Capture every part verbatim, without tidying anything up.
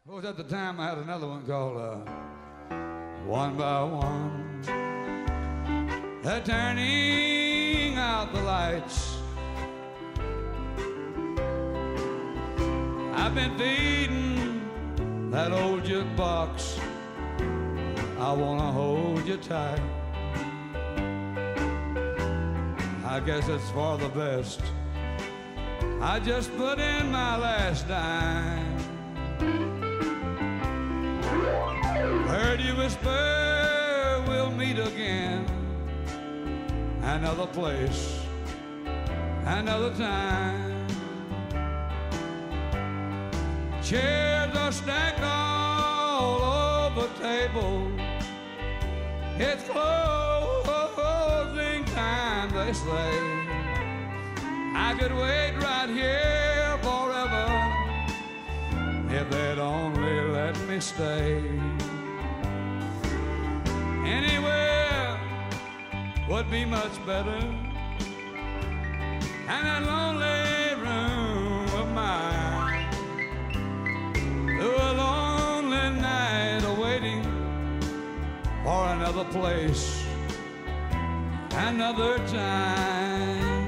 was at the time I had another one called uh, One by One. They're turning out the lights. I've been feeding that old jukebox. I wanna hold you tight. I guess it's for the best. I just put in my last dime. Heard you whisper we'll meet again. Another place, another time. Chairs are stacked all over the table. It's closing time, they say. I could wait right here forever if they'd only let me stay. Anywhere would be much better, and that lonely room of mine, through a lonely night awaiting for another place, another time.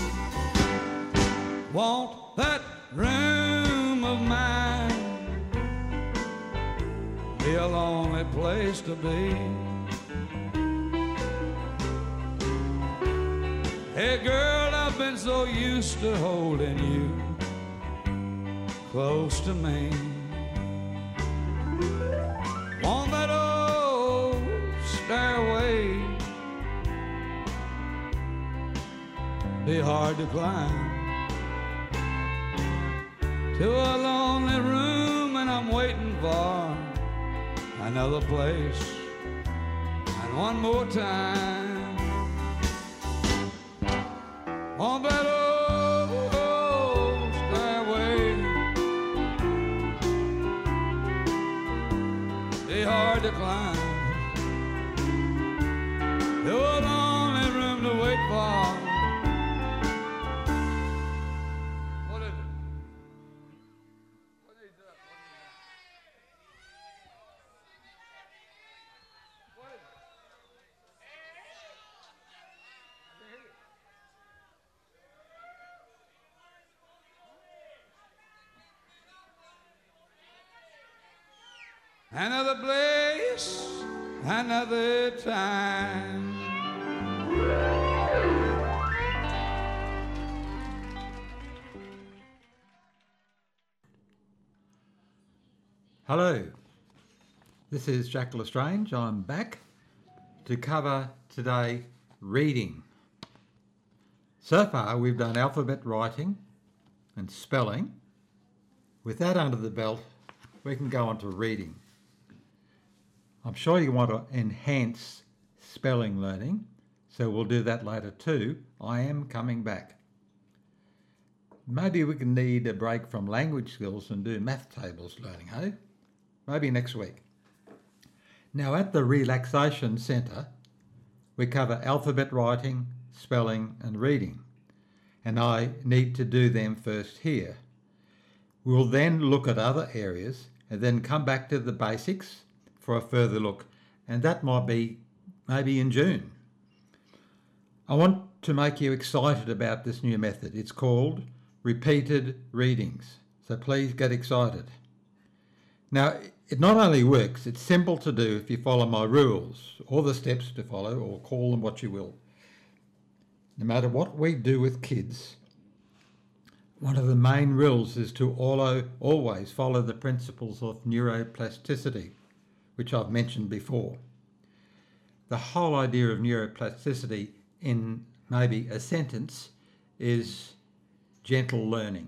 Won't that room of mine be a lonely place to be? Hey girl, I've been so used to holding you close to me. On that old stairway be hard to climb to a lonely room, and I'm waiting for another place and one more time. On that old, old stairway be hard to climb to a lonely room to wait for. What is it? What is that? What is it? Another place, another time. Hello, this is Jack Lestrange. I'm back to cover today reading. So far we've done alphabet writing and spelling. With that under the belt, we can go on to reading. I'm sure you want to enhance spelling learning, so we'll do that later too. I am coming back. Maybe we can need a break from language skills and do math tables learning, hey? Maybe next week. Now at the Relaxation Centre, we cover alphabet writing, spelling and reading, and I need to do them first here. We'll then look at other areas and then come back to the basics for a further look, and that might be maybe in June. I want to make you excited about this new method. It's called repeated readings, so please get excited. Now, it not only works, it's simple to do if you follow my rules, or the steps to follow, or call them what you will. No matter what we do with kids, one of the main rules is to always follow the principles of neuroplasticity, which I've mentioned before. The whole idea of neuroplasticity in maybe a sentence is gentle learning.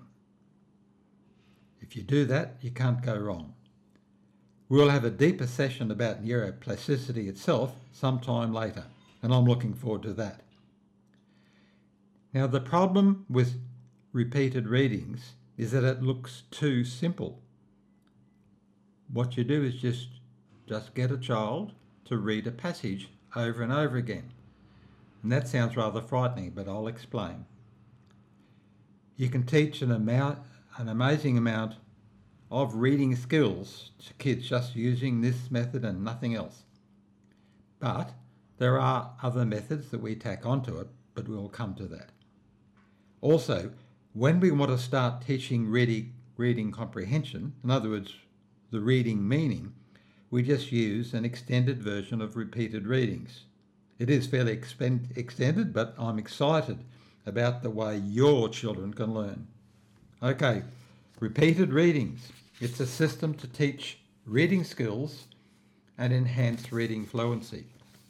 If you do that, you can't go wrong. We'll have a deeper session about neuroplasticity itself sometime later, and I'm looking forward to that. Now, the problem with repeated readings is that it looks too simple. What you do is just, just get a child to read a passage over and over again. And that sounds rather frightening, but I'll explain. You can teach an amount, an amazing amount of reading skills to kids just using this method and nothing else. But there are other methods that we tack onto it, but we'll come to that. Also, when we want to start teaching reading, reading comprehension, in other words, the reading meaning, we just use an extended version of repeated readings. It is fairly expend- extended, but I'm excited about the way your children can learn. Okay, repeated readings. It's a system to teach reading skills and enhance reading fluency.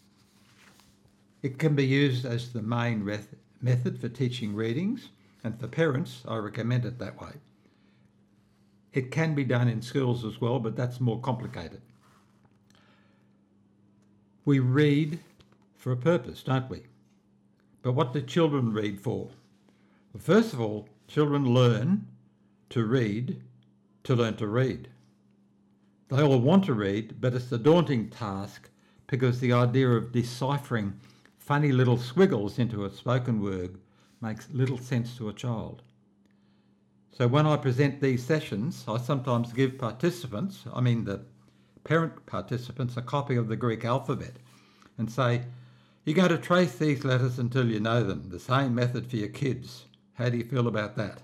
It can be used as the main re- method for teaching readings, and for parents, I recommend it that way. It can be done in schools as well, but that's more complicated. We read for a purpose, don't we? But what do children read for? Well, first of all, children learn to read to learn to read. They all want to read, but it's a daunting task because the idea of deciphering funny little squiggles into a spoken word makes little sense to a child. So when I present these sessions, I sometimes give participants, I mean the parent participants, a copy of the Greek alphabet and say, you're going to trace these letters until you know them. The same method for your kids. How do you feel about that?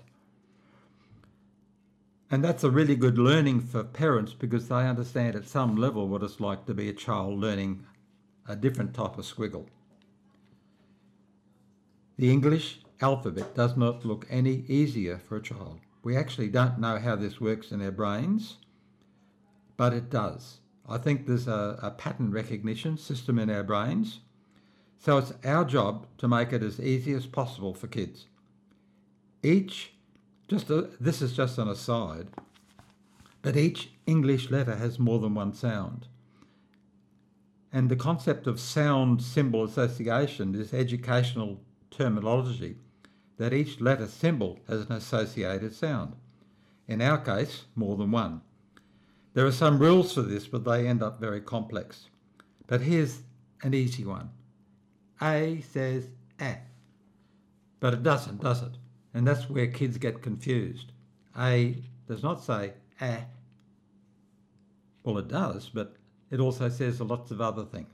And that's a really good learning for parents because they understand at some level what it's like to be a child learning a different type of squiggle. The English alphabet does not look any easier for a child. We actually don't know how this works in our brains, but it does. I think there's a, a pattern recognition system in our brains, so it's our job to make it as easy as possible for kids. Each, just a, this is just an aside, but each English letter has more than one sound. And the concept of sound symbol association is educational terminology, that each letter symbol has an associated sound. In our case, more than one. There are some rules for this, but they end up very complex. But here's an easy one. A says A, but it doesn't, does it? And that's where kids get confused. A does not say A. Well, it does, but it also says lots of other things.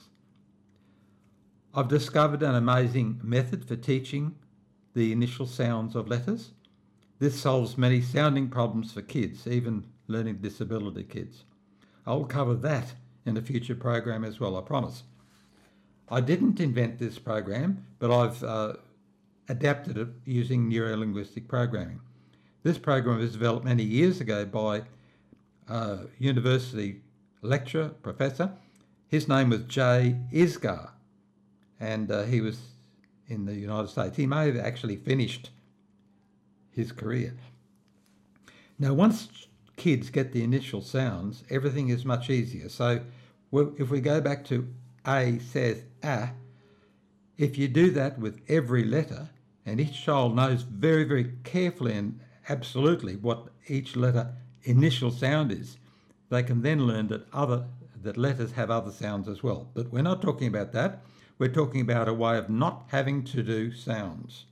I've discovered an amazing method for teaching the initial sounds of letters. This solves many sounding problems for kids, even learning disability kids. I'll cover that in a future program as well, I promise. I didn't invent this program, but I've uh, adapted it using neurolinguistic programming. This program was developed many years ago by a university lecturer, professor. His name was Jay Isgar, and uh, he was in the United States. He may have actually finished his career. Now, once kids get the initial sounds, everything is much easier. So if we go back to A says A, if you do that with every letter, and each child knows very, very carefully and absolutely what each letter initial sound is, they can then learn that other that letters have other sounds as well. But we're not talking about that. We're talking about a way of not having to do sounds.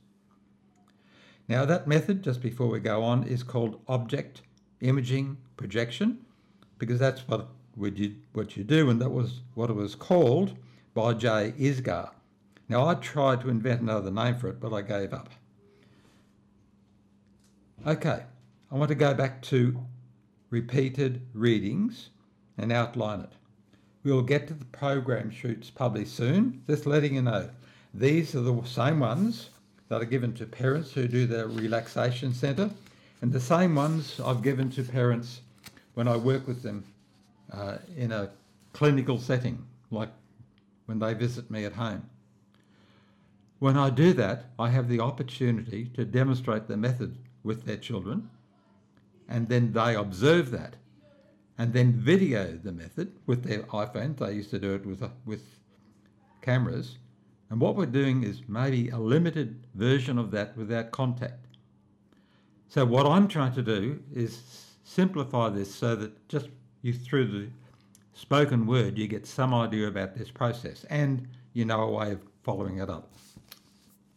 Now, that method, just before we go on, is called object imaging projection, because that's what we did, what you do, and that was what it was called by Jay Isgar. Now, I tried to invent another name for it, but I gave up. Okay, I want to go back to repeated readings and outline it. We'll get to the program shoots published soon, just letting you know. These are the same ones that are given to parents who do the relaxation centre, and the same ones I've given to parents when I work with them uh, in a clinical setting, like when they visit me at home. When I do that, I have the opportunity to demonstrate the method with their children, and then they observe that, and then video the method with their iPhones. They used to do it with, uh, with cameras. And what we're doing is maybe a limited version of that without contact. So what I'm trying to do is simplify this so that just you through the spoken word, you get some idea about this process and you know a way of following it up.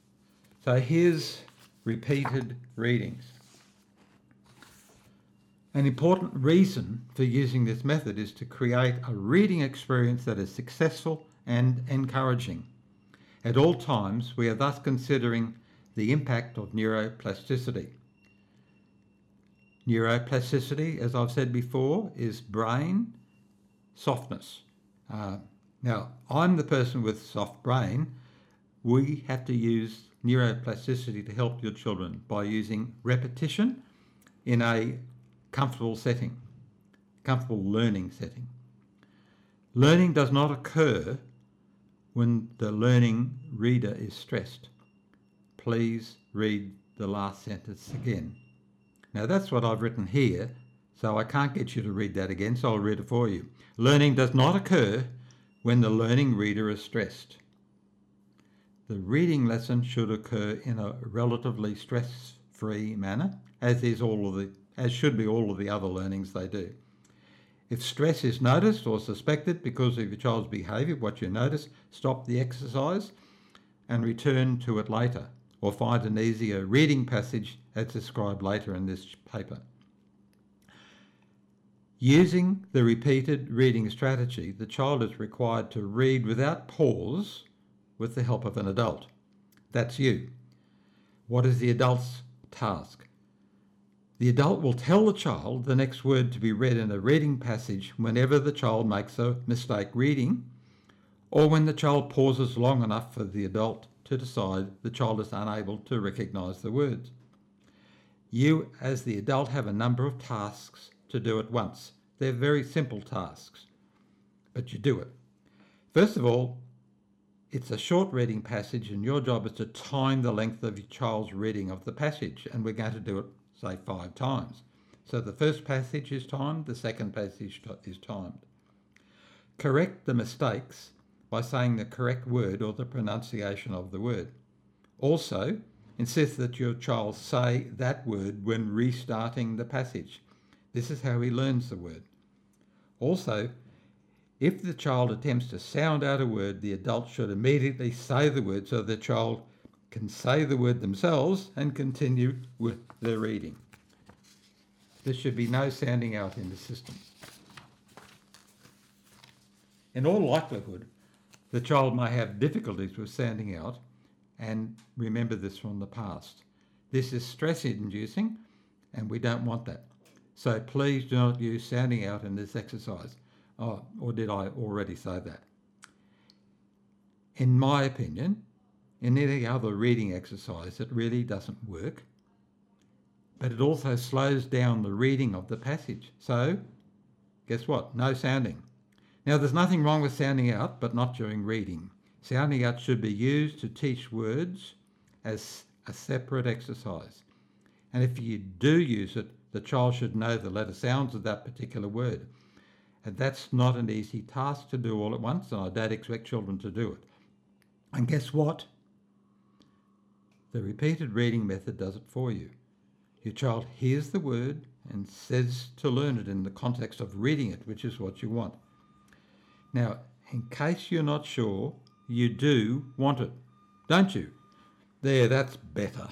So here's repeated readings. An important reason for using this method is to create a reading experience that is successful and encouraging. At all times, we are thus considering the impact of neuroplasticity. Neuroplasticity, as I've said before, is brain softness. Uh, now, I'm the person with soft brain. We have to use neuroplasticity to help your children by using repetition in a comfortable setting, comfortable learning setting. Learning does not occur when the learning reader is stressed. Please read the last sentence again. Now that's what I've written here, so I can't get you to read that again, so I'll read it for you. Learning does not occur when the learning reader is stressed. The reading lesson should occur in a relatively stress-free manner, as is all of the, as should be all of the other learnings they do. If stress is noticed or suspected because of your child's behaviour, what you notice, stop the exercise and return to it later, or find an easier reading passage as described later in this paper. Using the repeated reading strategy, the child is required to read without pause with the help of an adult. That's you. What is the adult's task? The adult will tell the child the next word to be read in a reading passage whenever the child makes a mistake reading, or when the child pauses long enough for the adult to decide the child is unable to recognise the words. You, as the adult, have a number of tasks to do at once. They're very simple tasks, but you do it. First of all, it's a short reading passage, and your job is to time the length of your child's reading of the passage, and we're going to do it, say, five times. So the first passage is timed, the second passage is timed. Correct the mistakes by saying the correct word or the pronunciation of the word. Also, insist that your child say that word when restarting the passage. This is how he learns the word. Also, if the child attempts to sound out a word, the adult should immediately say the word so the child can say the word themselves and continue with their reading. There should be no sounding out in the system. In all likelihood, the child may have difficulties with sounding out, and remember this from the past. This is stress-inducing, and we don't want that. So please do not use sounding out in this exercise. Oh, or did I already say that? In my opinion, in any other reading exercise, it really doesn't work, but it also slows down the reading of the passage. So, guess what? No sounding. Now, there's nothing wrong with sounding out, but not during reading. Sounding out should be used to teach words as a separate exercise. And if you do use it, the child should know the letter sounds of that particular word. And that's not an easy task to do all at once, and I don't expect children to do it. And guess what? The repeated reading method does it for you. Your child hears the word and says to learn it in the context of reading it, which is what you want. Now, in case you're not sure, you do want it, don't you? There, that's better.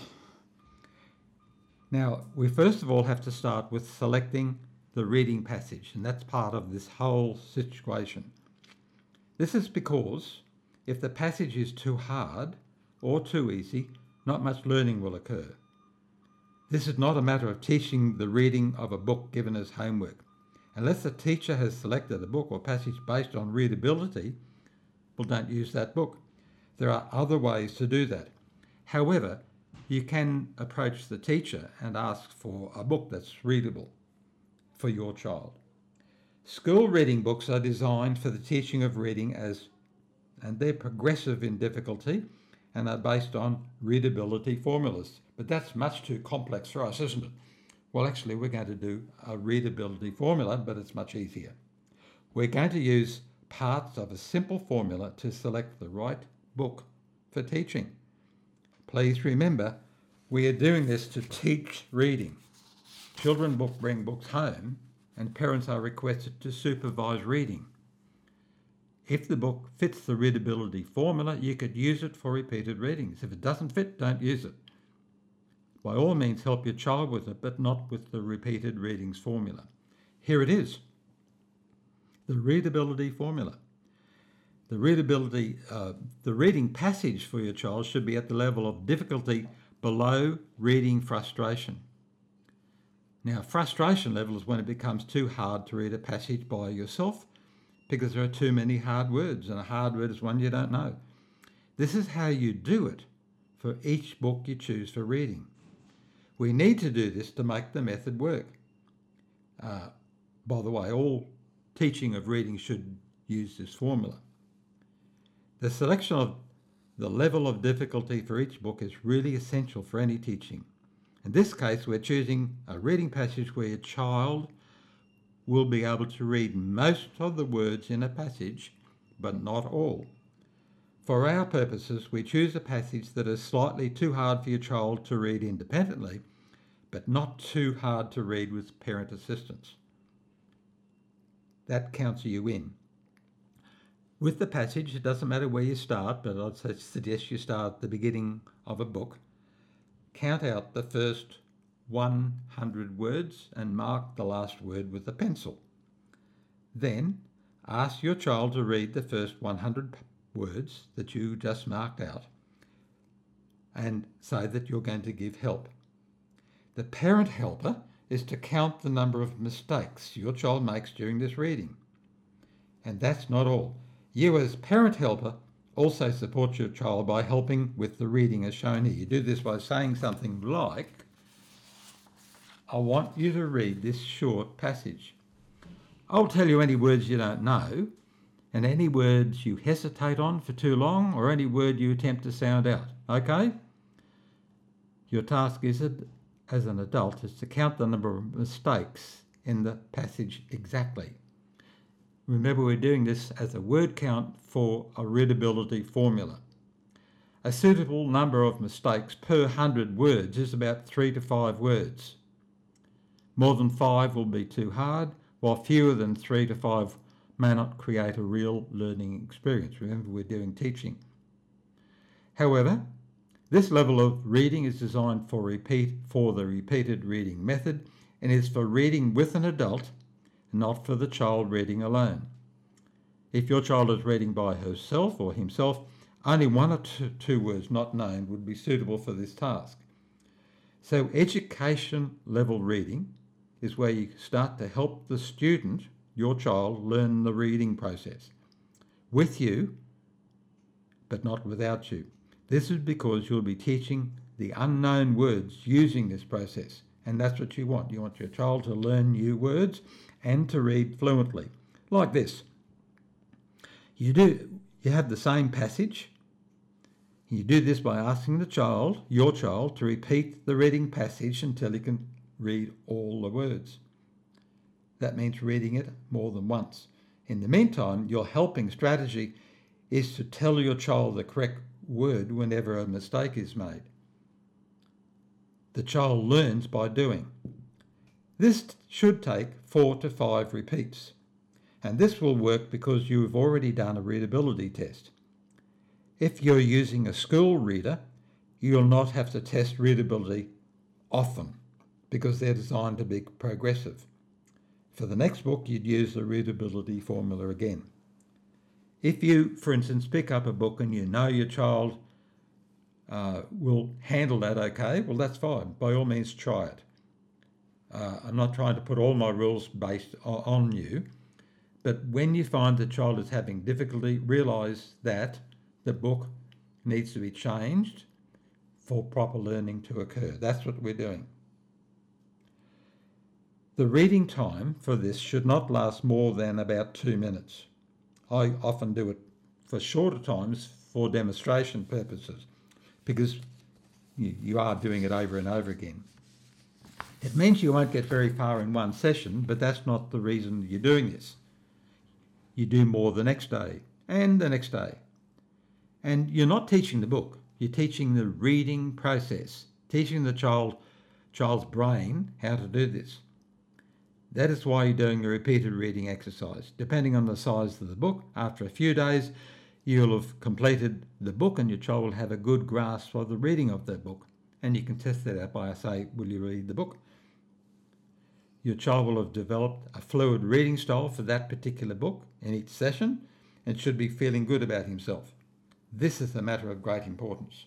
Now, we first of all have to start with selecting the reading passage, and that's part of this whole situation. This is because if the passage is too hard or too easy, not much learning will occur. This is not a matter of teaching the reading of a book given as homework. Unless the teacher has selected a book or passage based on readability, well, don't use that book. There are other ways to do that. However, you can approach the teacher and ask for a book that's readable for your child. School reading books are designed for the teaching of reading as, and they're progressive in difficulty and are based on readability formulas. But that's much too complex for us, isn't it? Well, actually, we're going to do a readability formula, but it's much easier. We're going to use parts of a simple formula to select the right book for teaching. Please remember, we are doing this to teach reading. Children book bring books home, and parents are requested to supervise reading. If the book fits the readability formula, you could use it for repeated readings. If it doesn't fit, don't use it. by all means help your child with it, but not with the repeated readings formula. Here it is, the readability formula. The readability, uh, the reading passage for your child should be at the level of difficulty below reading frustration. Now, frustration level is when it becomes too hard to read a passage by yourself because there are too many hard words, and a hard word is one you don't know. This is how you do it for each book you choose for reading. We need to do this to make the method work. Uh, by the way, all teaching of reading should use this formula. The selection of the level of difficulty for each book is really essential for any teaching. In this case, we're choosing a reading passage where your child will be able to read most of the words in a passage, but not all. For our purposes, we choose a passage that is slightly too hard for your child to read independently, but not too hard to read with parent assistance. That counts you in. With the passage, it doesn't matter where you start, but I'd suggest you start at the beginning of a book. Count out the first one hundred words and mark the last word with a pencil. Then ask your child to read the first one hundred words that you just marked out and say that you're going to give help. The parent helper is to count the number of mistakes your child makes during this reading. And that's not all. You as parent helper also support your child by helping with the reading as shown here. You do this by saying something like, I want you to read this short passage. I'll tell you any words you don't know, and any words you hesitate on for too long, or any word you attempt to sound out, okay? Your task is, as an adult, is to count the number of mistakes in the passage exactly. Remember, we're doing this as a word count for a readability formula. A suitable number of mistakes per one hundred words is about three to five words. More than five will be too hard, while fewer than three to five may not create a real learning experience. Remember, we're doing teaching. However, this level of reading is designed for repeat for the repeated reading method and is for reading with an adult, not for the child reading alone. If your child is reading by herself or himself, only one or two, two words not known would be suitable for this task. So education level reading is where you start to help the student, your child, learn the reading process with you, but not without you. This is because you'll be teaching the unknown words using this process, and that's what you want. You want your child to learn new words and to read fluently, like this. You do. You have the same passage. You do this by asking the child, your child, to repeat the reading passage until he can read all the words. That means reading it more than once. In the meantime, your helping strategy is to tell your child the correct word whenever a mistake is made. The child learns by doing. This should take four to five repeats, and this will work because you've already done a readability test. If you're using a school reader, you'll not have to test readability often because they're designed to be progressive. For the next book, you'd use the readability formula again. If you, for instance, pick up a book and you know your child uh, will handle that okay, well, that's fine. By all means, try it. Uh, I'm not trying to put all my rules based on you, but when you find the child is having difficulty, realise that the book needs to be changed for proper learning to occur. That's what we're doing. The reading time for this should not last more than about two minutes. I often do it for shorter times for demonstration purposes because you, you are doing it over and over again. It means you won't get very far in one session, but that's not the reason you're doing this. You do more the next day and the next day. And you're not teaching the book, you're teaching the reading process, teaching the child, child's brain how to do this. That is why you're doing a repeated reading exercise. Depending on the size of the book, after a few days, you'll have completed the book and your child will have a good grasp of the reading of that book. and you can test that out by say, will you read the book? Your child will have developed a fluid reading style for that particular book in each session and should be feeling good about himself. This is a matter of great importance.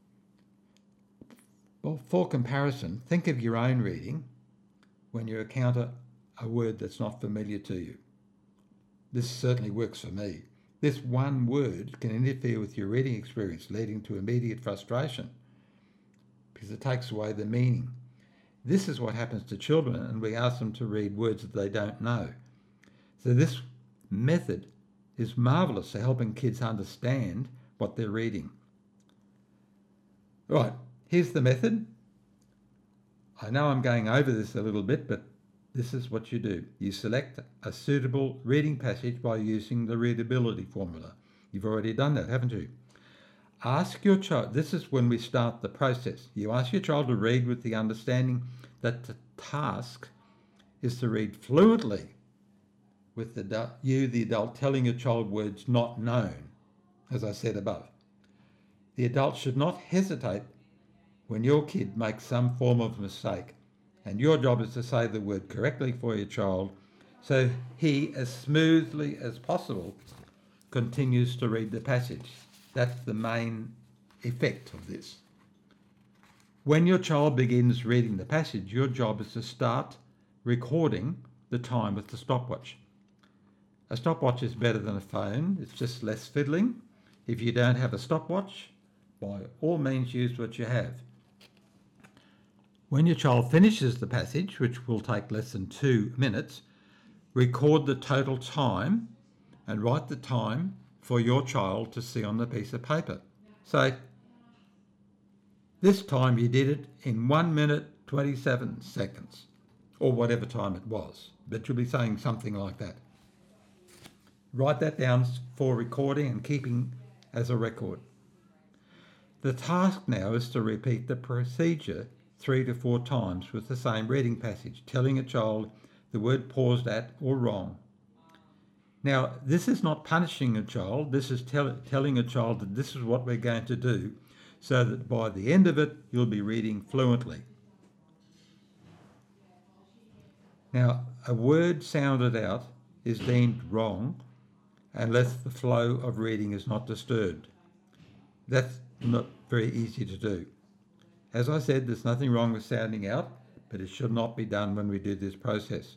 Well, for comparison, think of your own reading when you encounter a word that's not familiar to you. This certainly works for me. This one word can interfere with your reading experience, leading to immediate frustration because it takes away the meaning. This is what happens to children, and we ask them to read words that they don't know. So this method is marvellous for helping kids understand what they're reading. Right, here's the method. I know I'm going over this a little bit, but this is what you do. You select a suitable reading passage by using the readability formula. You've already done that, haven't you? Ask your child, this is when we start the process. You ask your child to read with the understanding that the task is to read fluently with the, you, the adult, telling your child words not known, as I said above. The adult should not hesitate when your kid makes some form of mistake, and your job is to say the word correctly for your child so he, as smoothly as possible, continues to read the passage. That's the main effect of this. When your child begins reading the passage, your job is to start recording the time with the stopwatch. A stopwatch is better than a phone. It's just less fiddling. If you don't have a stopwatch, by all means use what you have. When your child finishes the passage, which will take less than two minutes, record the total time and write the time for your child to see on the piece of paper. So this time you did it in one minute, twenty-seven seconds, or whatever time it was, but you'll be saying something like that. Write that down for recording and keeping as a record. The task now is to repeat the procedure three to four times with the same reading passage, telling a child the word paused at or wrong. Now, this is not punishing a child, this is tell, telling a child that this is what we're going to do, so that by the end of it, you'll be reading fluently. Now, a word sounded out is deemed wrong unless the flow of reading is not disturbed. That's not very easy to do. As I said, there's nothing wrong with sounding out, but it should not be done when we do this process.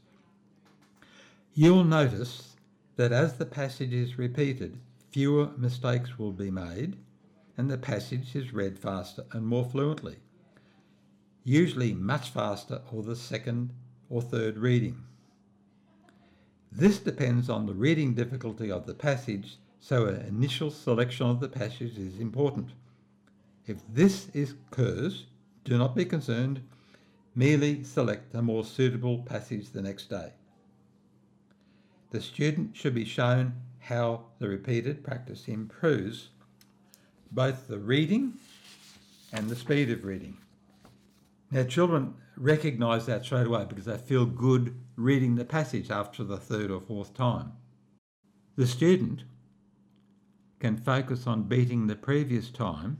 You'll notice that as the passage is repeated, fewer mistakes will be made and the passage is read faster and more fluently, usually much faster or the second or third reading. This depends on the reading difficulty of the passage, so an initial selection of the passage is important. If this is occurs, do not be concerned, merely select a more suitable passage the next day. The student should be shown how the repeated practice improves both the reading and the speed of reading. Now, children recognise that straight away because they feel good reading the passage after the third or fourth time. The student can focus on beating the previous time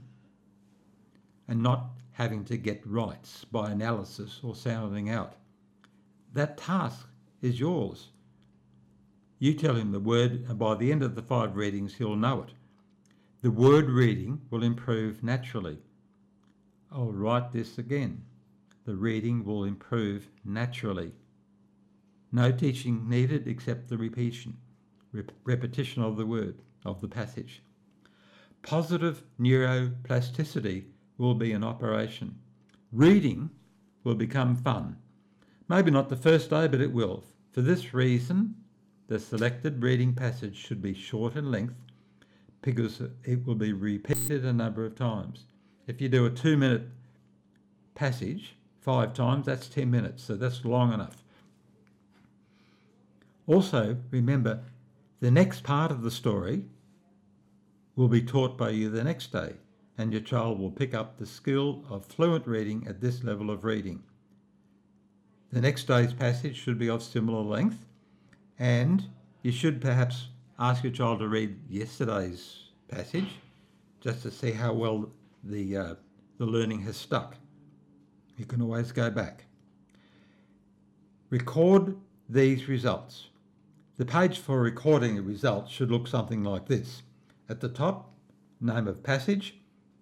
and not having to get rights by analysis or sounding out. That task is yours. You tell him the word, and by the end of the five readings, he'll know it. The word reading will improve naturally. I'll write this again. The reading will improve naturally. No teaching needed except the repetition, rep- repetition of the word, of the passage. Positive neuroplasticity will be in operation. Reading will become fun. Maybe not the first day, but it will. For this reason, the selected reading passage should be short in length because it will be repeated a number of times. If you do a two-minute passage five times, that's ten minutes, so that's long enough. Also, remember, the next part of the story will be taught by you the next day, and your child will pick up the skill of fluent reading at this level of reading. The next day's passage should be of similar length, and you should perhaps ask your child to read yesterday's passage just to see how well the uh, the learning has stuck. You can always go back. Record these results. The page for recording the results should look something like this. At the top, name of passage,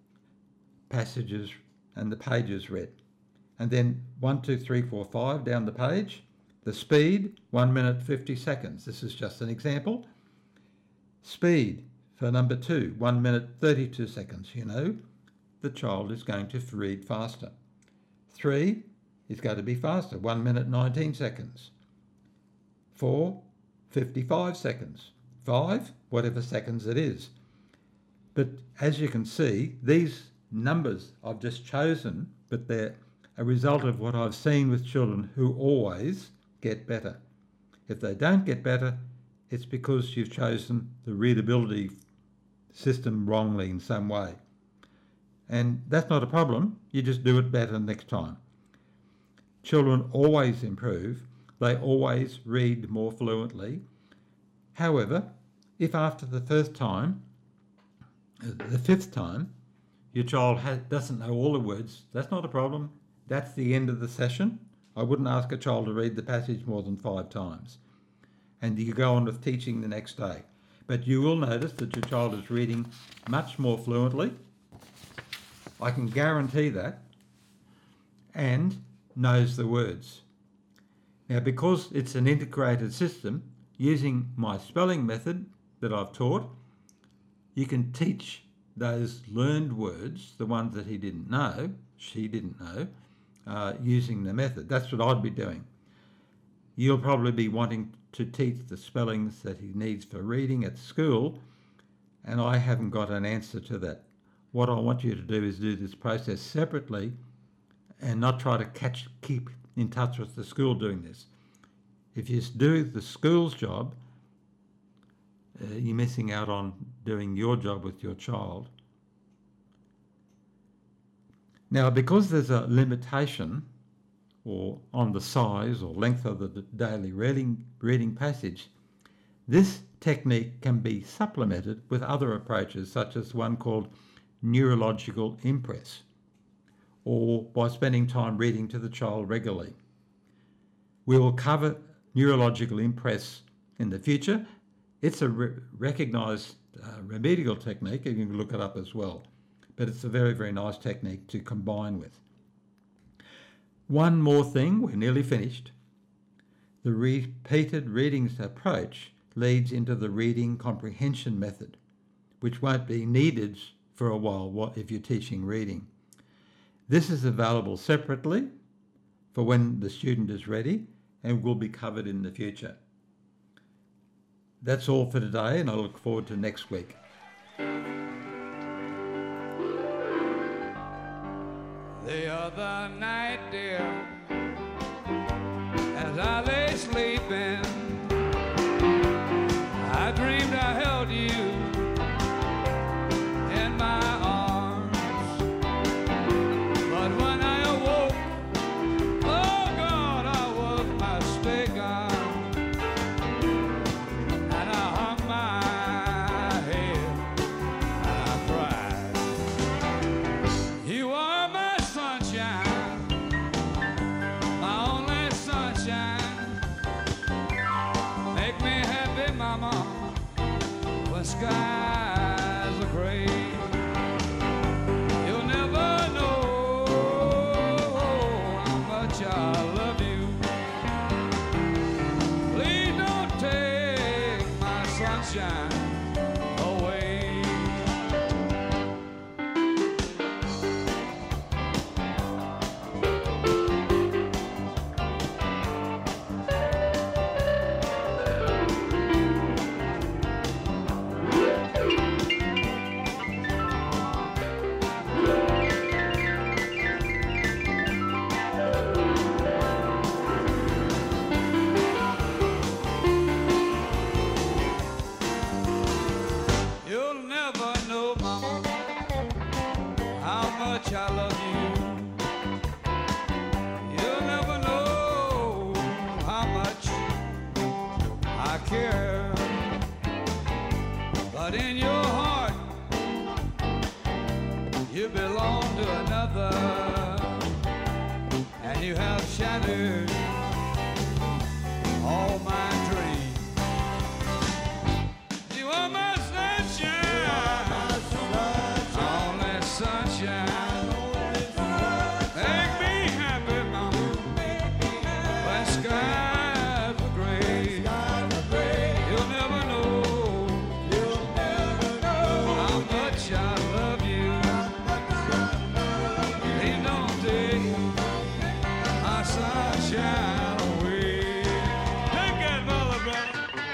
passages and the pages read. And then one, two, three, four, five down the page. The speed, one minute fifty seconds. This is just an example. Speed for number two, one minute thirty-two seconds. You know, the child is going to read faster. Three is going to be faster, one minute nineteen seconds. Four, fifty-five seconds. Five, whatever seconds it is. But as you can see, these numbers I've just chosen, but they're a result of what I've seen with children who always get better. If they don't get better, it's because you've chosen the readability system wrongly in some way. And that's not a problem, you just do it better next time. Children always improve, they always read more fluently. However, if after the first time, the fifth time, your child has, doesn't know all the words, that's not a problem. That's the end of the session. I wouldn't ask a child to read the passage more than five times. And you go on with teaching the next day. But you will notice that your child is reading much more fluently. I can guarantee that. And knows the words. Now, because it's an integrated system, using my spelling method that I've taught, you can teach those learned words, the ones that he didn't know, she didn't know, uh, using the method. That's what I'd be doing. You'll probably be wanting to teach the spellings that he needs for reading at school, and I haven't got an answer to that. What I want you to do is do this process separately and not try to catch, keep in touch with the school doing this. If you do the school's job, uh, you're missing out on doing your job with your child. Now, because there's a limitation or on the size or length of the daily reading, reading passage, this technique can be supplemented with other approaches, such as one called neurological impress, or by spending time reading to the child regularly. We will cover neurological impress in the future. It's a re- recognised uh, remedial technique, and you can look it up as well. But it's a very, very nice technique to combine with. One more thing, we're nearly finished. The repeated readings approach leads into the reading comprehension method, which won't be needed for a while if you're teaching reading. This is available separately for when the student is ready and will be covered in the future. That's all for today, and I look forward to next week. The other night, dear, as I lay sleeping, I dreamed I held you in my arms. But when I awoke, oh God, I was mistaken, and I hung my head and I cried. You are my sunshine, my only sunshine. Make me happy, mama, when skies are gray. You'll never know how much I love you. Please don't take my sunshine away. You'll never know, mama, how much I love you. You'll never know how much I care. But in your heart, you belong to another. you have shattered all my dreams. You are my sunshine, only sunshine. Make me happy, mama, when skies are gray. You'll never know how much I love you. Please don't take my sunshine away. Take that, mother, brother.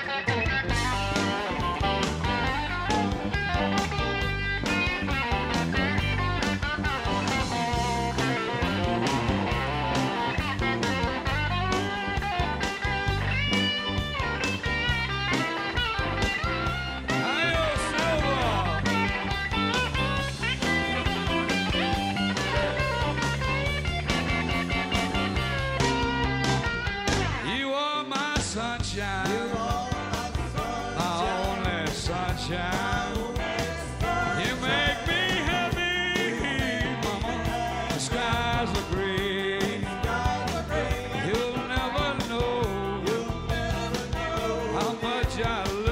Ayo, Silver. You are my sunshine, my only sunshine. You make me happy, mama. The skies are gray. You'll never know how much I love